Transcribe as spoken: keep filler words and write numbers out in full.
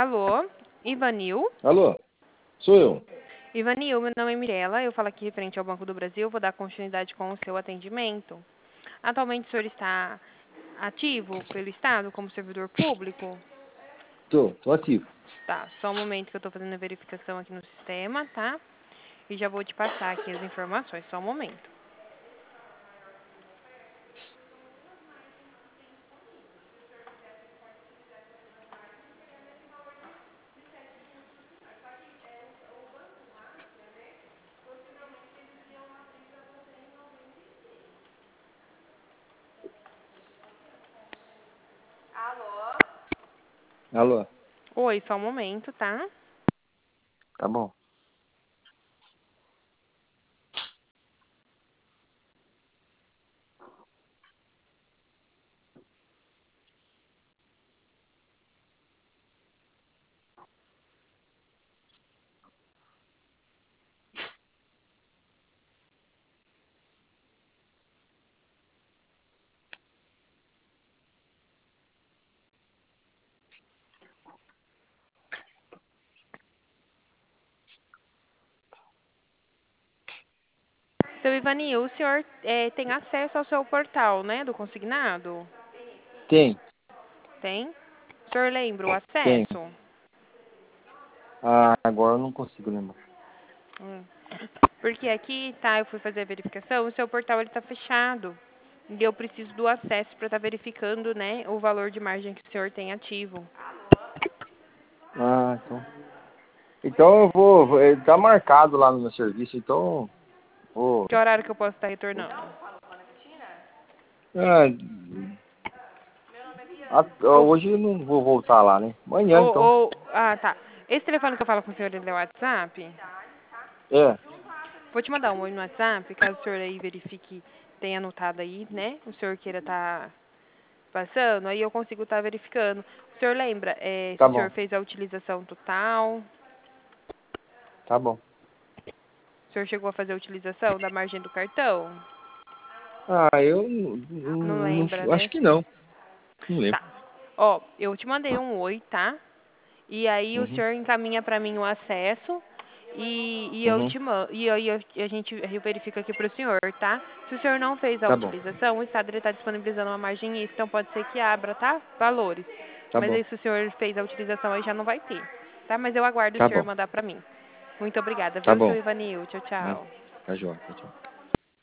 Alô, Ivanil? Alô, sou eu. Ivanil, meu nome é Mirela, eu falo aqui referente ao Banco do Brasil, vou dar continuidade com o seu atendimento. Atualmente o senhor está ativo pelo Estado como servidor público? Tô, tô ativo. Tá, só um momento que eu estou fazendo a verificação aqui no sistema, tá? E já vou te passar aqui as informações, só um momento. Alô, Oi, só um momento, tá? tá bom. Seu Ivanil, o senhor eh, tem acesso ao seu portal, né, do consignado? Tem, Tem? O senhor lembra o tem. acesso? Ah, agora eu não consigo lembrar. Hum. Porque aqui, tá, eu fui fazer a verificação, o seu portal ele tá fechado. E eu preciso do acesso para estar verificando, né, o valor de margem que o senhor tem ativo. Ah, então. Então eu vou, vou- ele tá marcado lá no meu serviço, então vou. Que horário que eu posso estar retornando? Ah, a- Ou, hoje eu não vou voltar lá, né? Amanhã ou, então. ou, ah, tá. Esse telefone que eu falo com o senhor, ele é o WhatsApp? É, Vou te mandar um oi no WhatsApp, caso o senhor aí verifique, tenha anotado aí, né, o senhor queira estar passando, aí eu consigo estar verificando. O senhor lembra, eh, se tá o senhor bom, fez a utilização total? tá bom. O senhor chegou a fazer a utilização da margem do cartão? Ah, eu não, Não não- lembra, não- acho né? que não. Não lembro. Tá. Ó, eu te mandei um oi, tá? E aí o Uhum, senhor encaminha para mim o acesso e, e eu uhum, te mando. E aí eu, e a gente eu verifico aqui para o senhor, tá? Se o senhor não fez a tá bom, utilização, o Estado está disponibilizando uma margem extra, então pode ser que abra, tá? Valores. tá Mas bom, aí se o senhor fez a utilização aí já não vai ter, tá? Mas eu aguardo o tá senhor bom, mandar para mim. Muito obrigada, tá viu, seu bom. Ivanil? Tchau, Né? tchau. Tá joia, tchau, tchau.